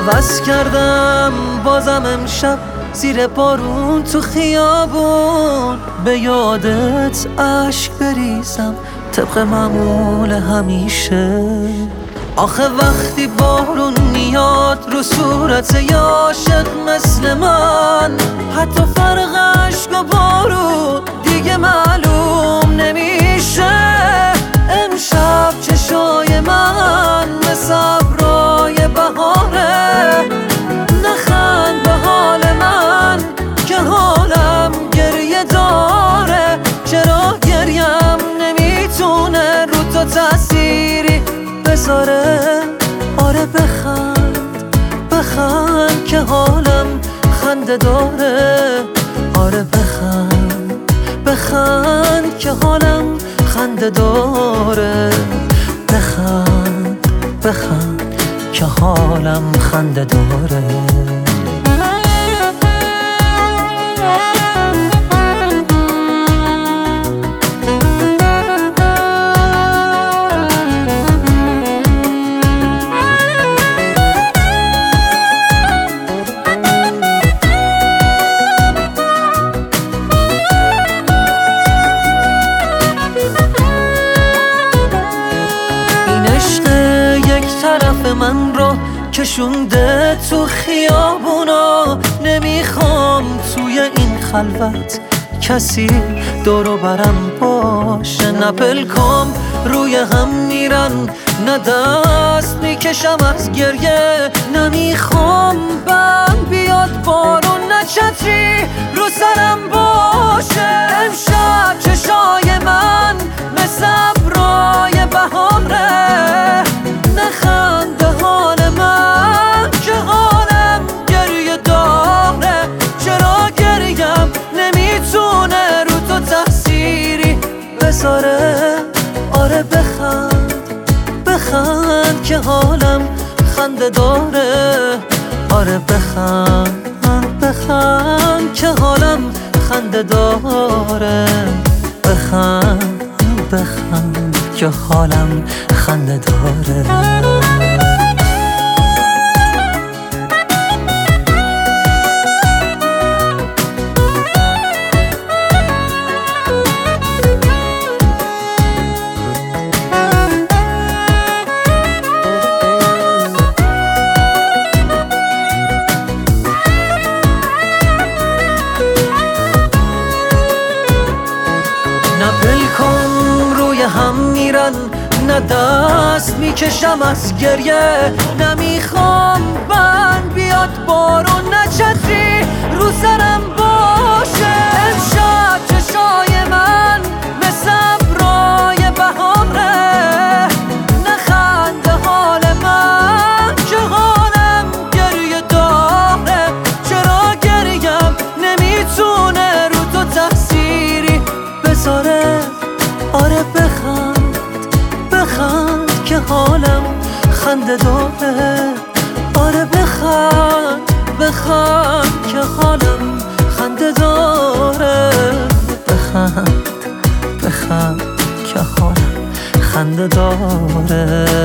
عوض کردم بازم امشب زیر بارون تو خیابون، به یادت اشک بریزم طبق معمول همیشه. آخه وقتی بارون میاد رو صورت یه عاشق مثل من، حتی فرق اشک و بارون دیگه معلوم نمیشه. امشب چشای من مثل ابرای بهاره، نخند به حال من که حالم گریه داره. چرا گریم نمیتونه رو تو تأثیری بذاره؟ آره بخند بخند که حالم خنده داره. آره بخند بخند که حالم خنده داره. بخند بخند که حالم خنده داره. طرف من رو کشونده تو خیابونا، نمیخوام توی این خلوت کسی دورو برم باشه. نه پلکام روی هم میرن، نه دست میکشم از گریه. نمیخوام بم بیاد بارون، نه چتری رو سرم باشه. امشب چشای من مثل ابرای بهاره، نخند به حال من که حالم گریه داره. چرا گریم نمیتونه رو تو تأثیری بذاره؟ آره بخند بخند که حالم خنده داره. آره بخند بخند که حالم خنده داره. بخند بخند که حالم خنده داره. نه پلکام روی هم میرن، نه دست میکشم از گریه. نمیخوام بند بیاد بارون، نه چتری رو سرم باشه. امشب چشای من مثل ابرای بهاره، نخند حال من که حالم گریه داره. چرا گریم نمیتونه رو تو تأثیری بذاره؟ آره بخند بخند که حالم خنده داره. آره بخند بخند که حالم خنده داره. بخند بخند که حالم خنده داره.